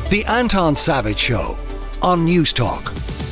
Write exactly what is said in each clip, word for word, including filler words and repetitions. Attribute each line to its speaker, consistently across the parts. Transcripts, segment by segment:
Speaker 1: The Anton Savage Show on News Talk.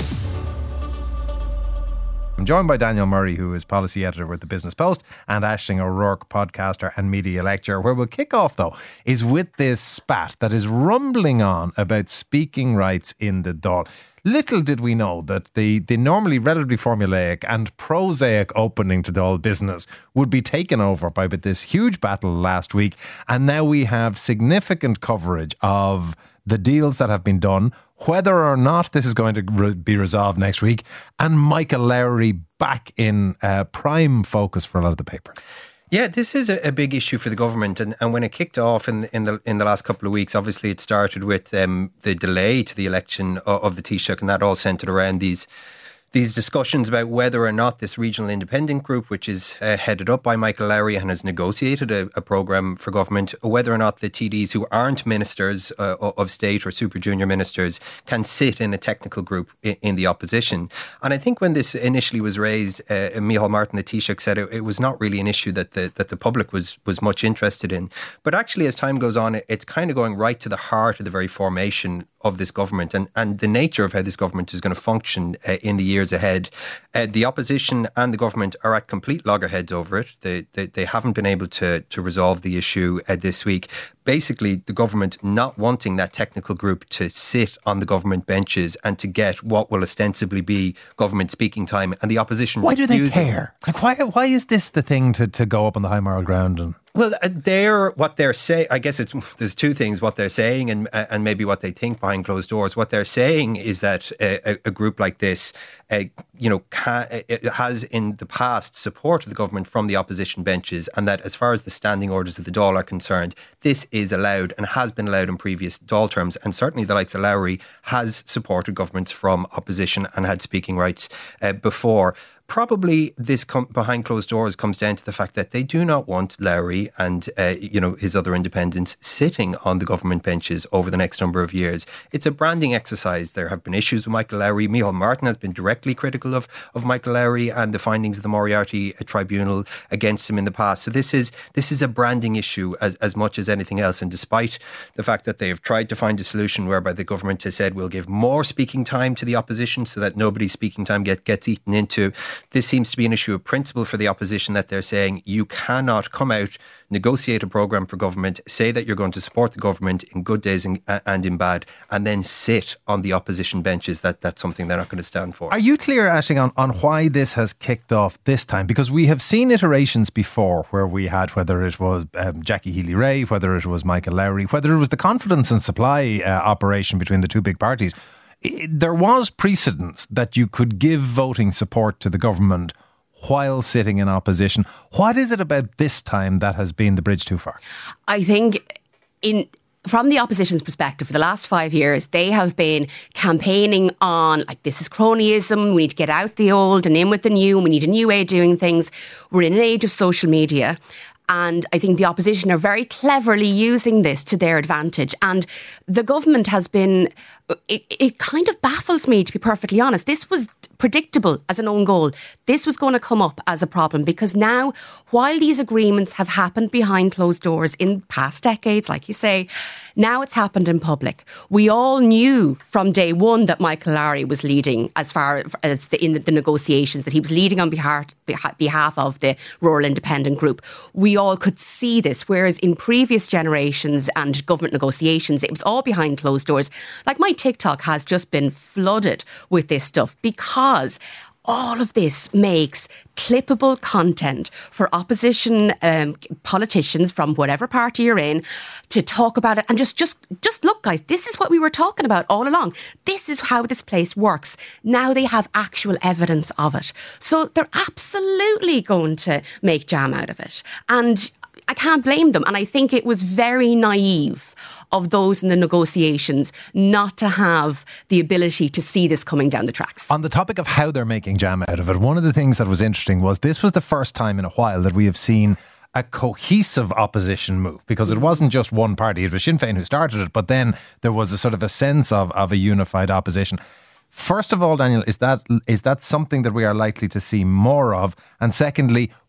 Speaker 2: I'm joined by Daniel Murray, who is policy editor with the Business Post, and Aisling O'Rourke, podcaster and media lecturer. Where we'll kick off, though, is with this spat that is rumbling on about speaking rights in the Dáil. Little did we know that the, the normally relatively formulaic and prosaic opening to Dáil business would be taken over by this huge battle last week. And now we have significant coverage of the deals that have been done, whether or not this is going to re- be resolved next week, and Michael Lowry back in uh, prime focus for a lot of the paper.
Speaker 3: Yeah, this is a, a big issue for the government, and, and when it kicked off in in the in the last couple of weeks, obviously it started with um, the delay to the election of, of the Taoiseach, and that all centred around these these discussions about whether or not this regional independent group, which is uh, headed up by Michael Lowry and has negotiated a, a programme for government, whether or not the T Ds who aren't ministers uh, of state or super junior ministers can sit in a technical group in, in the opposition. And I think when this initially was raised, uh, Micheál Martin, the Taoiseach, said it, it was not really an issue that the that the public was was much interested in. But actually, as time goes on, it, it's kind of going right to the heart of the very formation of this government and, and the nature of how this government is going to function uh, in the years ahead. Uh, the opposition and the government are at complete loggerheads over it. They they, they haven't been able to, to resolve the issue uh, this week. Basically, the government not wanting that technical group to sit on the government benches and to get what will ostensibly be government speaking time, and the opposition
Speaker 2: Why do they
Speaker 3: refusing.
Speaker 2: care? Like, why, why is this the thing to, to go up on the high moral ground and...
Speaker 3: Well, they're what they're saying. I guess it's there's two things: what they're saying and and maybe what they think behind closed doors. What they're saying is that a, a group like this, uh, you know, can, it has in the past supported the government from the opposition benches, and that as far as the standing orders of the Dáil are concerned, this is allowed and has been allowed in previous Dáil terms. And certainly, the likes of Lowry has supported governments from opposition and had speaking rights uh, before. Probably this com- behind closed doors comes down to the fact that they do not want Lowry and uh, you know his other independents sitting on the government benches over the next number of years. It's a branding exercise. There have been issues with Michael Lowry. Micheál Martin has been directly critical of, of Michael Lowry and the findings of the Moriarty Tribunal against him in the past. So this is this is a branding issue as, as much as anything else. And despite the fact that they have tried to find a solution whereby the government has said we'll give more speaking time to the opposition so that nobody's speaking time get, gets eaten into, this seems to be an issue of principle for the opposition, that they're saying you cannot come out, negotiate a programme for government, say that you're going to support the government in good days and, and in bad, and then sit on the opposition benches. That That's something they're not going to stand for.
Speaker 2: Are you clear, Aisling, on, on why this has kicked off this time? Because we have seen iterations before where we had, whether it was um, Jackie Healy-Rae, whether it was Michael Lowry, whether it was the confidence and supply uh, operation between the two big parties. There was precedence that you could give voting support to the government while sitting in opposition. What is it about this time that has been the bridge too far?
Speaker 4: I think in from the opposition's perspective, for the last five years, they have been campaigning on, like, this is cronyism, we need to get out the old and in with the new, and we need a new way of doing things. We're in an age of social media. And I think the opposition are very cleverly using this to their advantage. And the government has been, it, it kind of baffles me, to be perfectly honest. This was predictable as an own goal. This was going to come up as a problem, because now, while these agreements have happened behind closed doors in past decades, like you say, now it's happened in public. We all knew from day one that Michael Lowry was leading as far as the, in the negotiations, that he was leading on behalf, behalf of the Rural Independent Group. We all could see this, whereas in previous generations and government negotiations, it was all behind closed doors. Like, my TikTok has just been flooded with this stuff, because all of this makes clippable content for opposition um, politicians from whatever party you're in to talk about it and just, just, just look, guys, this is what we were talking about all along. This is how this place works. Now they have actual evidence of it. So they're absolutely going to make jam out of it. And I can't blame them. And I think it was very naive of those in the negotiations not to have the ability to see this coming down the tracks.
Speaker 2: On the topic of how they're making jam out of it, one of the things that was interesting was this was the first time in a while that we have seen a cohesive opposition move, because it wasn't just one party. It was Sinn Féin who started it, but then there was a sort of a sense of, of a unified opposition. First of all, Daniel, is that is that something that we are likely to see more of? And secondly,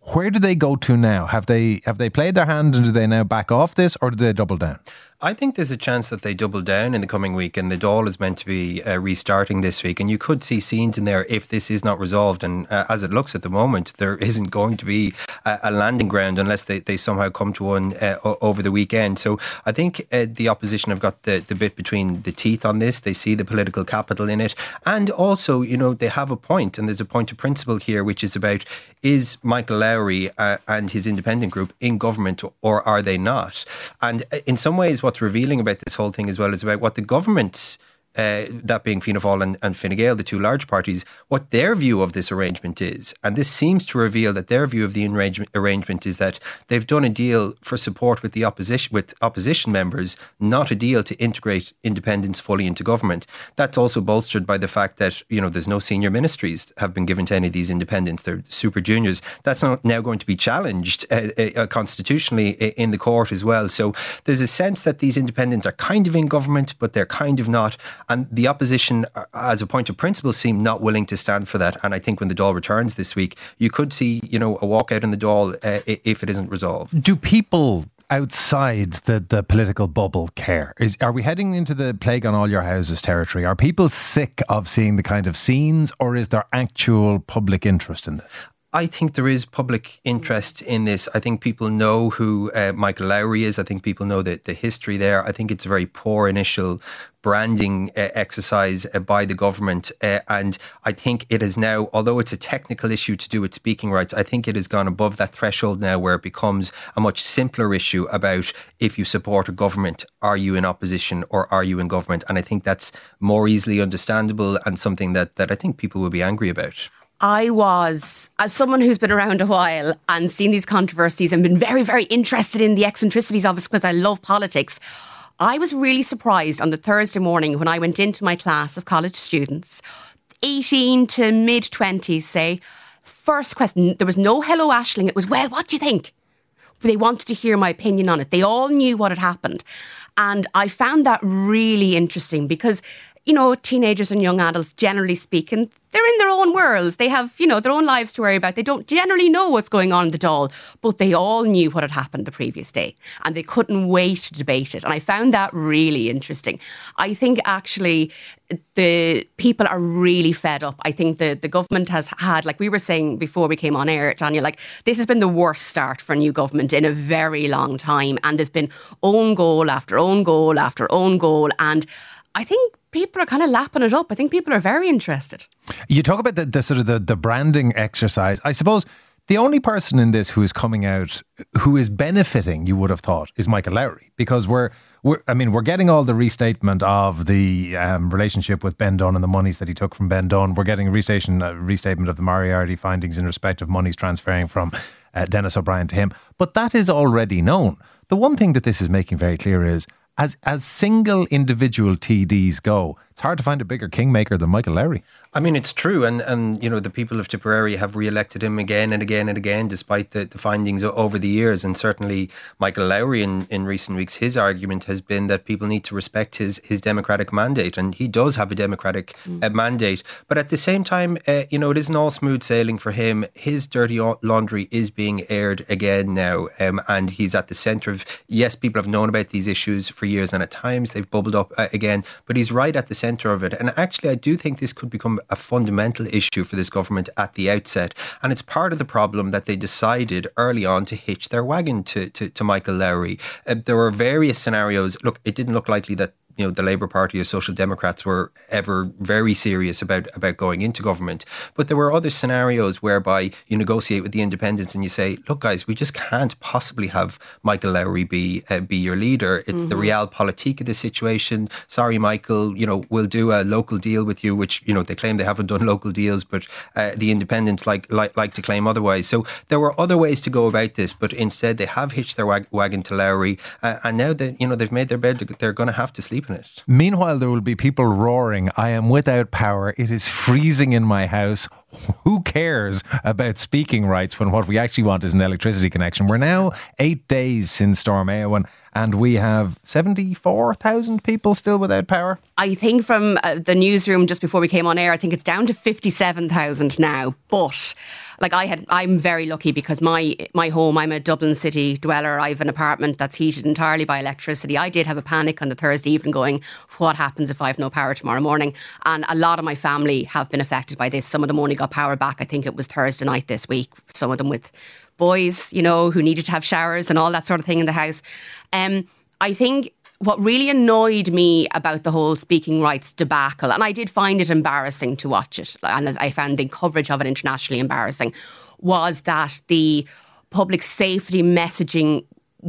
Speaker 2: Where do they go to now? Have they have they played their hand and do they now back off this, or do they double down?
Speaker 3: I think there's a chance that they double down in the coming week, and the Dáil is meant to be uh, restarting this week, and you could see scenes in there if this is not resolved, and uh, as it looks at the moment, there isn't going to be a, a landing ground unless they, they somehow come to one uh, over the weekend. So I think uh, the opposition have got the, the bit between the teeth on this. They see the political capital in it, and also, you know, they have a point, and there's a point of principle here, which is about, is Michael Lowry uh, and his independent group in government, or are they not? And in some ways, what's revealing about this whole thing as well is about what the government's, uh, that being Fianna Fáil and, and Fine Gael, the two large parties, what their view of this arrangement is. And this seems to reveal that their view of the arrangement, arrangement is that they've done a deal for support with the opposition, with opposition members, not a deal to integrate independents fully into government. That's also bolstered by the fact that, you know, there's no senior ministries have been given to any of these independents. They're super juniors. That's not now going to be challenged uh, uh, constitutionally in the court as well. So there's a sense that these independents are kind of in government, but they're kind of not. And the opposition, as a point of principle, seem not willing to stand for that. And I think when the Dáil returns this week, you could see, you know, a walkout in the Dáil uh, if it isn't resolved.
Speaker 2: Do people outside the, the political bubble care? Is, are we heading into the plague on all your houses territory? Are people sick of seeing the kind of scenes, or is there actual public interest in this?
Speaker 3: I think there is public interest in this. I think people know who uh, Michael Lowry is. I think people know the, the history there. I think it's a very poor initial branding uh, exercise uh, by the government. Uh, and I think it is now, although it's a technical issue to do with speaking rights, I think it has gone above that threshold now where it becomes a much simpler issue about if you support a government, are you in opposition or are you in government? And I think that's more easily understandable and something that, that I think people will be angry about.
Speaker 4: I was, as someone who's been around a while and seen these controversies and been very, very interested in the eccentricities of it because I love politics, I was really surprised on the Thursday morning when I went into my class of college students, eighteen to mid-twenties, say, first question, there was no hello Aisling, it was, well, what do you think? They wanted to hear my opinion on it. They all knew what had happened. And I found that really interesting because, you know, teenagers and young adults, generally speaking, they're in their own worlds. They have, you know, their own lives to worry about. They don't generally know what's going on in the Dáil, but they all knew what had happened the previous day and they couldn't wait to debate it. And I found that really interesting. I think actually the people are really fed up. I think the, the government has had, like we were saying before we came on air, Daniel, like this has been the worst start for a new government in a very long time. And there's been own goal after own goal after own goal. And I think people are kind of lapping it up. I think people are very interested.
Speaker 2: You talk about the, the sort of the, the branding exercise. I suppose the only person in this who is coming out who is benefiting, you would have thought, is Michael Lowry, because we're, we're I mean, we're getting all the restatement of the um, relationship with Ben Dunne and the monies that he took from Ben Dunne. We're getting a restation, a restatement of the Moriarty findings in respect of monies transferring from uh, Dennis O'Brien to him. But that is already known. The one thing that this is making very clear is, As as single individual T Ds go, it's hard to find a bigger kingmaker than Michael Lowry.
Speaker 3: I mean, it's true. And, and you know, the people of Tipperary have re-elected him again and again and again, despite the, the findings over the years. And certainly Michael Lowry in, in recent weeks, his argument has been that people need to respect his, his democratic mandate. And he does have a democratic mm. uh, mandate. But at the same time, uh, you know, it isn't all smooth sailing for him. His dirty laundry is being aired again now. Um, and he's at the centre of, yes, people have known about these issues for years and at times they've bubbled up uh, again. But he's right at the centre of it. And actually, I do think this could become a fundamental issue for this government at the outset. And it's part of the problem that they decided early on to hitch their wagon to, to, to Michael Lowry. Uh, there were various scenarios. Look, it didn't look likely that you know, the Labour Party or Social Democrats were ever very serious about, about going into government. But there were other scenarios whereby you negotiate with the independents and you say, look, guys, we just can't possibly have Michael Lowry be uh, be your leader. It's mm-hmm. the realpolitik of the situation. Sorry, Michael, you know, we'll do a local deal with you, which, you know, they claim they haven't done local deals, but uh, the independents like, like like to claim otherwise. So there were other ways to go about this, but instead they have hitched their wag- wagon to Lowry. Uh, and now that, you know, they've made their bed, they're going to have to sleep in it.
Speaker 2: Meanwhile, there will be people roaring, I am without power, it is freezing in my house. Who cares about speaking rights when what we actually want is an electricity connection? We're now eight days since Storm Éowyn, and we have seventy-four thousand people still without power.
Speaker 4: I think from uh, the newsroom just before we came on air, I think it's down to fifty-seven thousand now. But like I had, I'm very lucky because my my home, I'm a Dublin city dweller. I have an apartment that's heated entirely by electricity. I did have a panic on the Thursday evening going, what happens if I have no power tomorrow morning? And a lot of my family have been affected by this. Some of them only got power back, I think it was Thursday night this week. Some of them with boys, you know, who needed to have showers and all that sort of thing in the house. Um, I think what really annoyed me about the whole speaking rights debacle, and I did find it embarrassing to watch it, and I found the coverage of it internationally embarrassing, was that the public safety messaging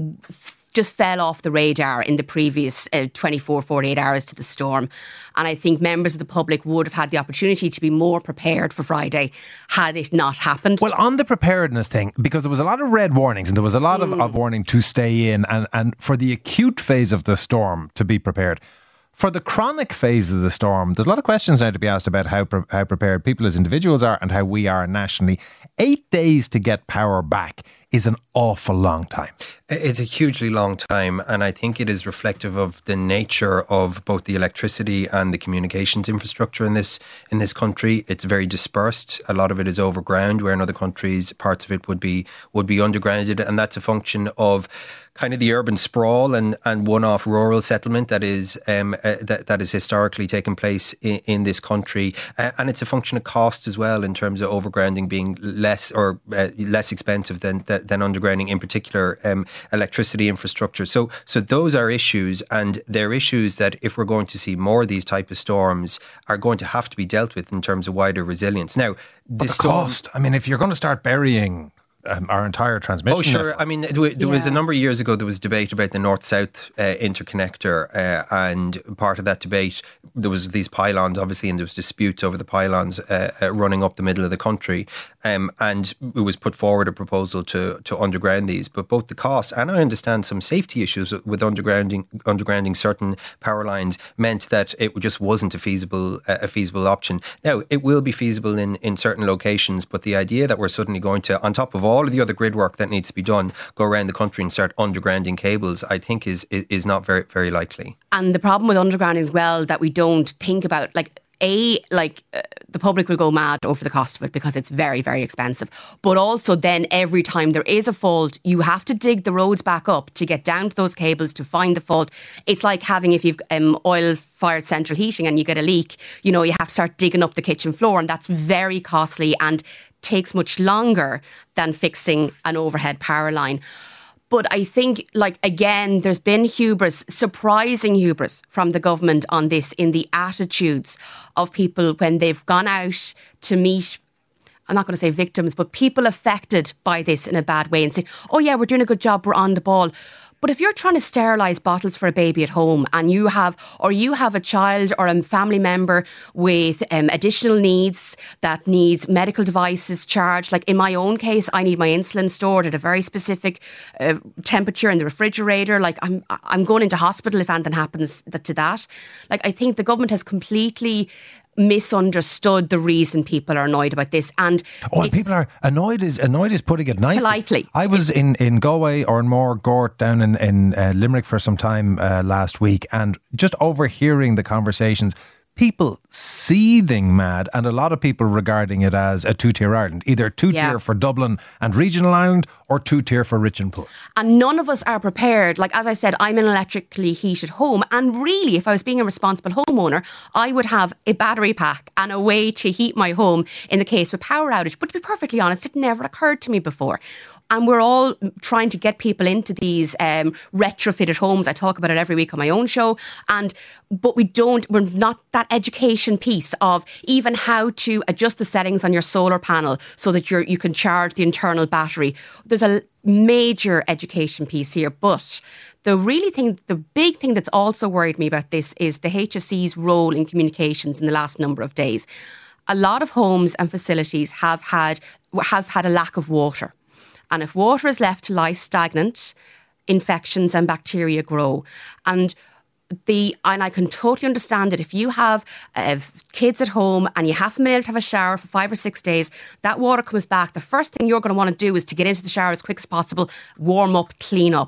Speaker 4: just fell off the radar in the previous uh, twenty-four, forty-eight hours to the storm. And I think members of the public would have had the opportunity to be more prepared for Friday had it not happened.
Speaker 2: Well, on the preparedness thing, because there was a lot of red warnings and there was a lot mm. of, of warning to stay in and, and for the acute phase of the storm to be prepared. For the chronic phase of the storm, there's a lot of questions now to be asked about how pre- how prepared people as individuals are and how we are nationally. Eight days to get power back is an awful long time.
Speaker 3: It's a hugely long time, and I think it is reflective of the nature of both the electricity and the communications infrastructure in this in this country. It's very dispersed. A lot of it is overground, where in other countries parts of it would be would be undergrounded, and that's a function of kind of the urban sprawl and, and one-off rural settlement that is um, uh, that that has historically taken place in, in this country, uh, and it's a function of cost as well in terms of overgrounding being less or uh, less expensive than than undergrounding, in particular um, electricity infrastructure. So so those are issues, and they're issues that if we're going to see more of these type of storms are going to have to be dealt with in terms of wider resilience. Now,
Speaker 2: the, the storm, cost. I mean, if you're going to start burying Um, our entire transmission.
Speaker 3: Oh, sure.
Speaker 2: network.
Speaker 3: I mean, there, there yeah. was a number of years ago, there was debate about the north-south uh, interconnector, uh, and part of that debate, there was these pylons, obviously, and there was disputes over the pylons uh, uh, running up the middle of the country, um, and it was put forward a proposal to to underground these, but both the costs and I understand some safety issues with undergrounding undergrounding certain power lines meant that it just wasn't a feasible uh, a feasible option. Now, it will be feasible in, in certain locations, but the idea that we're suddenly going to, on top of all all of the other grid work that needs to be done, go around the country and start undergrounding cables, I think is is not very, very likely.
Speaker 4: And the problem with undergrounding as well that we don't think about, like, A, like uh, the public will go mad over the cost of it because it's very, very expensive. But also then every time there is a fault, you have to dig the roads back up to get down to those cables to find the fault. It's like having, if you've um, oil-fired central heating and you get a leak, you know, you have to start digging up the kitchen floor, and that's very costly and takes much longer than fixing an overhead power line. But I think, like, again, there's been hubris, surprising hubris from the government on this in the attitudes of people when they've gone out to meet, I'm not going to say victims, but people affected by this in a bad way and say, oh yeah, we're doing a good job, we're on the ball. But if you're trying to sterilise bottles for a baby at home and you have, or you have a child or a family member with um, additional needs that needs medical devices charged, like in my own case, I need my insulin stored at a very specific uh, temperature in the refrigerator. Like I'm, I'm going into hospital if anything happens to that. Like I think the government has completely misunderstood the reason people are annoyed about this, and
Speaker 2: oh, and people are annoyed is annoyed is putting it nicely.
Speaker 4: Politely.
Speaker 2: I was in, in Galway or in More Gort down in in uh, Limerick for some time uh, last week, and just overhearing the conversations. People seething mad, and a lot of people regarding it as a two-tier Ireland. Either two-tier yeah. for Dublin and regional Ireland or two-tier for rich and poor.
Speaker 4: And none of us are prepared. Like, as I said, I'm in an electrically heated home. And really, if I was being a responsible homeowner, I would have a battery pack and a way to heat my home in the case of a power outage. But to be perfectly honest, it never occurred to me before. And we're all trying to get people into these um, retrofitted homes. I talk about it every week on my own show. And but we don't, we're not that education piece of even how to adjust the settings on your solar panel so that you're, you can charge the internal battery. There's a major education piece here. But the really thing, the big thing that's also worried me about this is the H S E's role in communications in the last number of days. A lot of homes and facilities have had have had a lack of water. And if water is left to lie stagnant, infections and bacteria grow. And the and I can totally understand that if you have uh, kids at home and you haven't been able to have a shower for five or six days, that water comes back. The first thing you're going to want to do is to get into the shower as quick as possible, warm up, clean up.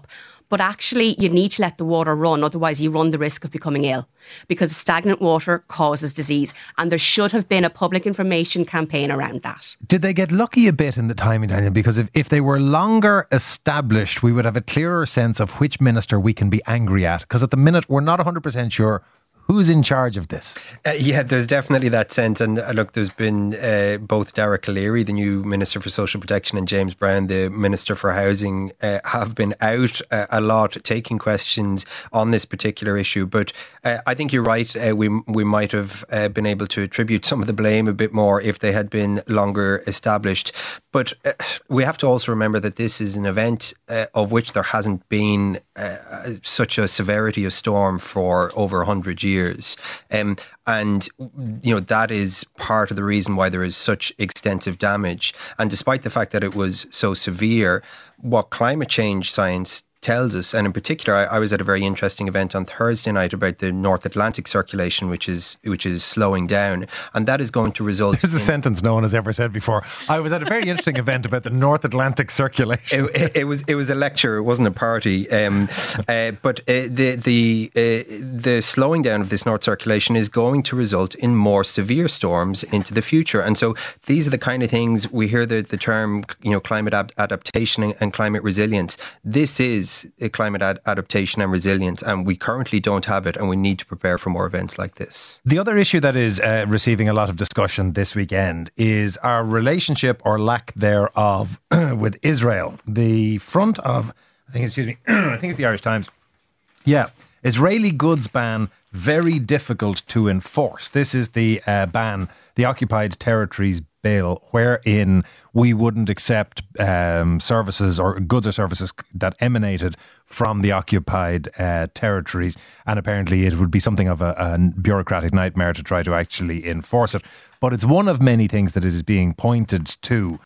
Speaker 4: But actually, you need to let the water run, otherwise you run the risk of becoming ill, because stagnant water causes disease. And there should have been a public information campaign around that.
Speaker 2: Did they get lucky a bit in the timing, Daniel? Because if, if they were longer established, we would have a clearer sense of which minister we can be angry at. Because at the minute, we're not one hundred percent sure who's in charge of this?
Speaker 3: Uh, yeah, there's definitely that sense. And uh, look, there's been uh, both Derek O'Leary, the new Minister for Social Protection, and James Brown, the Minister for Housing, uh, have been out uh, a lot taking questions on this particular issue. But uh, I think you're right. Uh, we we might have uh, been able to attribute some of the blame a bit more if they had been longer established. But uh, we have to also remember that this is an event uh, of which there hasn't been uh, such a severity of storm for over one hundred years. Um, and, you know, that is part of the reason why there is such extensive damage. And despite the fact that it was so severe, what climate change science tells us, and in particular, I, I was at a very interesting event on Thursday night about the North Atlantic circulation, which is which is slowing down, and that is going to result.
Speaker 2: There's a
Speaker 3: in,
Speaker 2: sentence no one has ever said before. I was at a very interesting event about the North Atlantic circulation.
Speaker 3: It, it, it was it was a lecture. It wasn't a party. Um, uh, but uh, the the uh, the slowing down of this North circulation is going to result in more severe storms into the future, and so these are the kind of things we hear the the term, you know, climate ad- adaptation and, and climate resilience. This is climate ad- adaptation and resilience, and we currently don't have it, and we need to prepare for more events like this.
Speaker 2: The other issue that is uh, receiving a lot of discussion this weekend is our relationship or lack thereof with Israel. The front of, I think, excuse me, I think it's the Irish Times. Yeah, Israeli goods ban very difficult to enforce. This is the uh, ban, the Occupied Territories Bill, wherein we wouldn't accept um, services or goods or services that emanated from the occupied uh, territories. And apparently it would be something of a, a bureaucratic nightmare to try to actually enforce it. But it's one of many things that it is being pointed to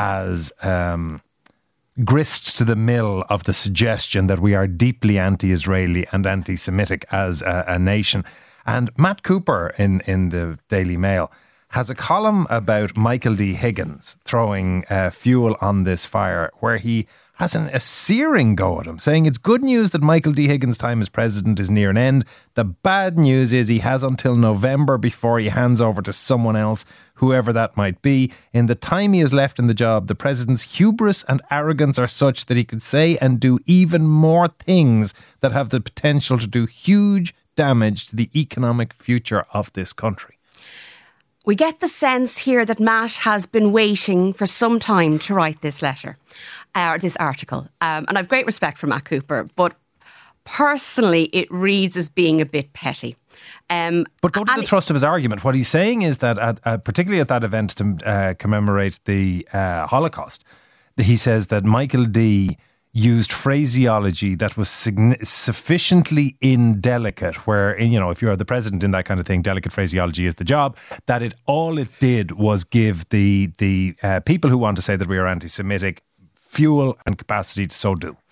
Speaker 2: as um, grist to the mill of the suggestion that we are deeply anti-Israeli and anti-Semitic as a, a nation. And Matt Cooper in, in the Daily Mail has a column about Michael D. Higgins throwing uh, fuel on this fire, where he has an, a searing go at him, saying it's good news that Michael D. Higgins' time as president is near an end. The bad news is he has until November before he hands over to someone else, whoever that might be. In the time he has left in the job, the president's hubris and arrogance are such that he could say and do even more things that have the potential to do huge damage to the economic future of this country.
Speaker 4: We get the sense here that Matt has been waiting for some time to write this letter, or uh, this article. Um, and I have great respect for Matt Cooper, but personally it reads as being a bit petty. Um,
Speaker 2: but go to the thrust of his argument. What he's saying is that, at, uh, particularly at that event to uh, commemorate the uh, Holocaust, he says that Michael D. used phraseology that was sign- sufficiently indelicate, where, you know, if you're the president in that kind of thing, delicate phraseology is the job, that it all it did was give the the uh, people who want to say that we are anti-Semitic fuel and capacity to so do.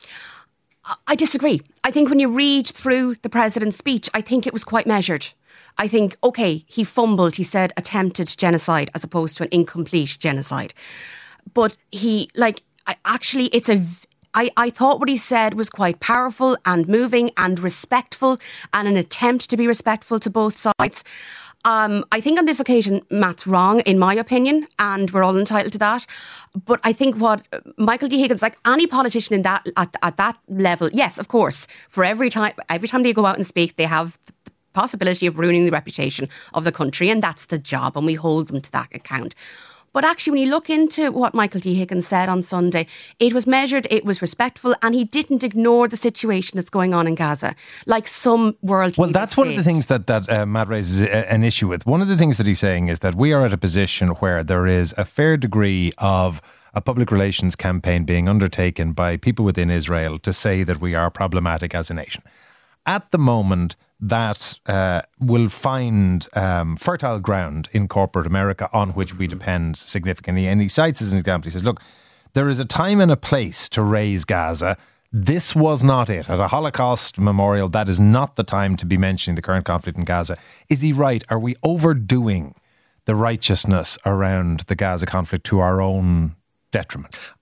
Speaker 4: I disagree. I think when you read through the president's speech, I think it was quite measured. I think, okay, he fumbled, he said attempted genocide as opposed to an incomplete genocide. But he, like, I, actually, it's a... I, I thought what he said was quite powerful and moving and respectful, and an attempt to be respectful to both sides. Um, I think on this occasion, Matt's wrong, in my opinion, and we're all entitled to that. But I think what Michael D. Higgins, like any politician in that at, at that level, yes, of course, for every time, every time they go out and speak, they have the possibility of ruining the reputation of the country, and that's the job, and we hold them to that account. But actually, when you look into what Michael D. Higgins said on Sunday, it was measured, it was respectful, and he didn't ignore the situation that's going on in Gaza, like some world
Speaker 2: Well, that's
Speaker 4: did.
Speaker 2: one of the things that, that uh, Matt raises a, an issue with. One of the things that he's saying is that we are at a position where there is a fair degree of a public relations campaign being undertaken by people within Israel to say that we are problematic as a nation. At the moment, that uh, will find um, fertile ground in corporate America on which we depend significantly. And he cites as an example, he says, look, there is a time and a place to raise Gaza. This was not it. At a Holocaust memorial, that is not the time to be mentioning the current conflict in Gaza. Is he right? Are we overdoing the righteousness around the Gaza conflict to our own detriment?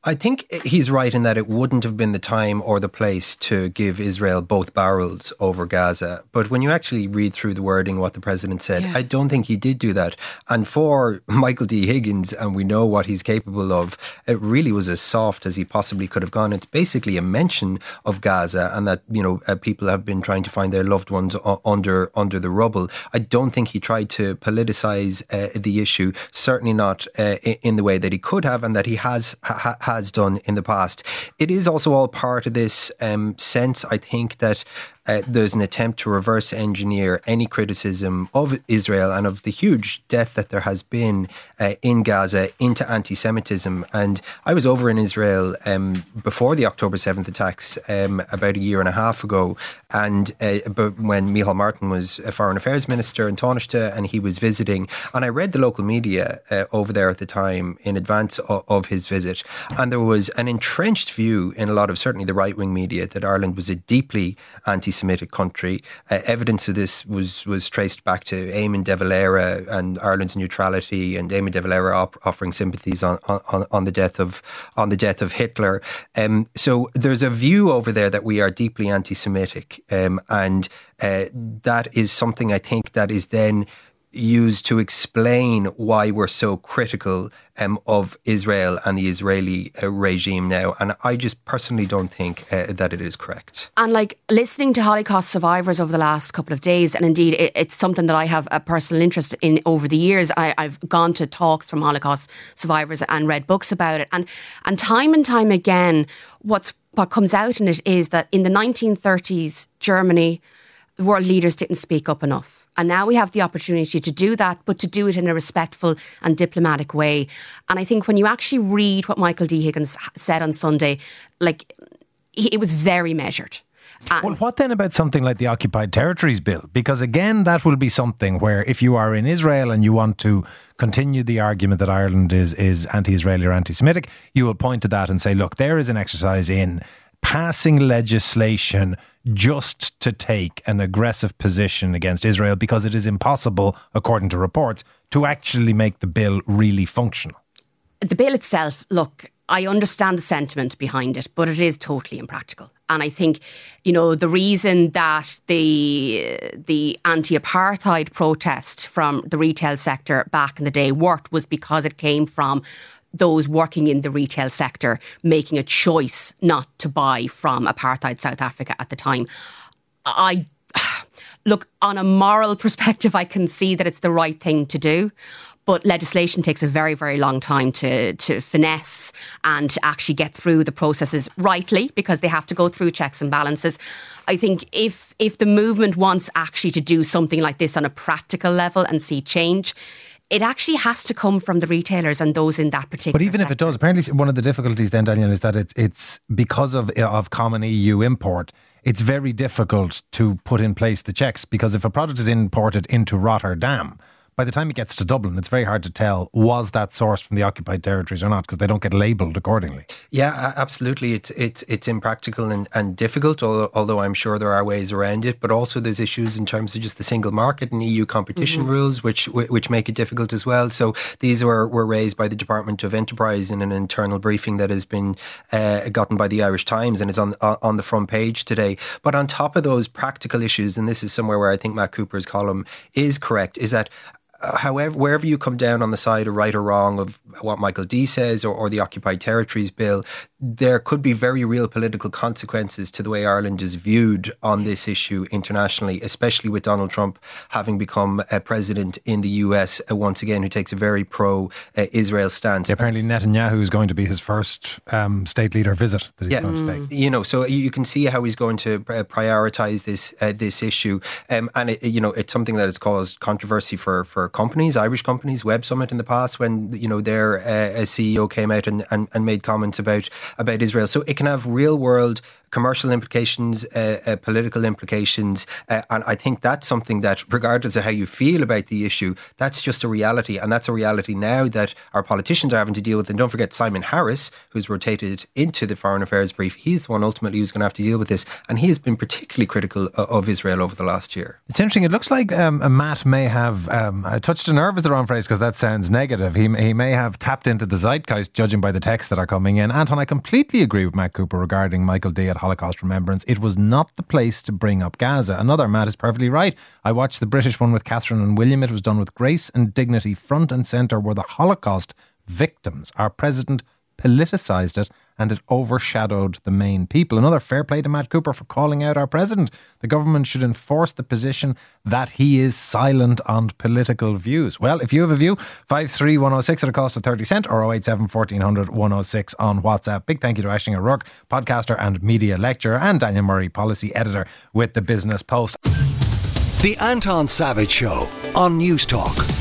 Speaker 3: I think he's right in that it wouldn't have been the time or the place to give Israel both barrels over Gaza. But when you actually read through the wording, what the president said, yeah. I don't think he did do that. And for Michael D. Higgins, and we know what he's capable of, it really was as soft as he possibly could have gone. It's basically a mention of Gaza and that, you know, uh, people have been trying to find their loved ones uh, under under the rubble. I don't think he tried to politicise uh, the issue, certainly not uh, in the way that he could have and that he has ha- has done in the past. It is also all part of this um, sense, I think, that Uh, there's an attempt to reverse engineer any criticism of Israel and of the huge death that there has been uh, in Gaza into anti-Semitism. And I was over in Israel um, before the October seventh attacks um, about a year and a half ago. And uh, when Micheál Martin was a Foreign Affairs Minister in Taoiseach and he was visiting. And I read the local media uh, over there at the time in advance of, of his visit. And there was an entrenched view in a lot of certainly the right-wing media that Ireland was a deeply anti Semitic country. Uh, evidence of this was was traced back to Eamon de Valera and Ireland's neutrality, and Eamon de Valera op- offering sympathies on, on on the death of on the death of Hitler. Um, so there's a view over there that we are deeply anti-Semitic, um, and uh, that is something I think that is then used to explain why we're so critical um, of Israel and the Israeli uh, regime now. And I just personally don't think uh, that it is correct.
Speaker 4: And like listening to Holocaust survivors over the last couple of days, and indeed it, it's something that I have a personal interest in over the years. I, I've gone to talks from Holocaust survivors and read books about it. And and time and time again, what's what comes out in it is that in the nineteen thirties, Germany, the world leaders didn't speak up enough. And now we have the opportunity to do that, but to do it in a respectful and diplomatic way. And I think when you actually read what Michael D. Higgins said on Sunday, like, it was very measured. And
Speaker 2: well, what then about something like the Occupied Territories Bill? Because again, that will be something where if you are in Israel and you want to continue the argument that Ireland is, is anti-Israeli or anti-Semitic, you will point to that and say, look, there is an exercise in passing legislation just to take an aggressive position against Israel because it is impossible, according to reports, to actually make the bill really functional.
Speaker 4: The bill itself, look, I understand the sentiment behind it, but it is totally impractical. And I think, you know, the reason that the the anti-apartheid protest from the retail sector back in the day worked was because it came from those working in the retail sector making a choice not to buy from apartheid South Africa at the time. I look, on a moral perspective, I can see that it's the right thing to do. But legislation takes a very, very long time to, to finesse and to actually get through the processes rightly, because they have to go through checks and balances. I think if if the movement wants actually to do something like this on a practical level and see change, it actually has to come from the retailers and those in that particular
Speaker 2: But even
Speaker 4: sector.
Speaker 2: if it does, apparently one of the difficulties then, Daniel, is that it's it's because of of common E U import, it's very difficult to put in place the checks, because if a product is imported into Rotterdam, by the time it gets to Dublin, it's very hard to tell, was that sourced from the occupied territories or not, because they don't get labelled accordingly.
Speaker 3: Yeah, absolutely. It's it's it's impractical and, and difficult, although, although I'm sure there are ways around it. But also there's issues in terms of just the single market and E U competition mm-hmm. rules, which which make it difficult as well. So these were, were raised by the Department of Enterprise in an internal briefing that has been uh, gotten by the Irish Times and is on on the front page today. But on top of those practical issues, and this is somewhere where I think Matt Cooper's column is correct, is that however, wherever you come down on the side of right or wrong of what Michael D says or, or the Occupied Territories Bill, there could be very real political consequences to the way Ireland is viewed on this issue internationally, especially with Donald Trump having become a president in the U S uh, once again, who takes a very pro-Israel uh, stance.
Speaker 2: Yeah, apparently Netanyahu is going to be his first um, state leader visit that he's
Speaker 3: yeah,
Speaker 2: going to take.
Speaker 3: You know, so you can see how he's going to prioritise this uh, this issue, um, and it, you know, it's something that has caused controversy for for companies, Irish companies, Web Summit in the past, when, you know, their uh, C E O came out and, and, and made comments about about Israel. So it can have real world commercial implications, uh, uh, political implications. Uh, and I think that's something that, regardless of how you feel about the issue, that's just a reality. And that's a reality now that our politicians are having to deal with. And don't forget Simon Harris, who's rotated into the Foreign Affairs brief. He's the one ultimately who's going to have to deal with this. And he has been particularly critical of Israel over the last year.
Speaker 2: It's interesting. It looks like um, Matt may have, um, I touched a nerve is the wrong phrase because that sounds negative. He, he may have tapped into the zeitgeist, judging by the texts that are coming in. Anton, I completely agree with Matt Cooper regarding Michael D at Holocaust Remembrance. It was not the place to bring up Gaza. Another Matt is perfectly right. I watched the British one with Catherine and William. It was done with grace and dignity. Front and centre were the Holocaust victims. Our president politicised it and it overshadowed the main people. Another fair play to Matt Cooper for calling out our president. The government should enforce the position that he is silent on political views. Well, if you have a view, five three one oh six at a cost of thirty cent or oh eight seven, fourteen hundred, one oh six on WhatsApp. Big thank you to Aisling O'Rourke, podcaster and media lecturer, and Daniel Murray, policy editor with the Business Post.
Speaker 1: The Anton Savage Show on News Talk.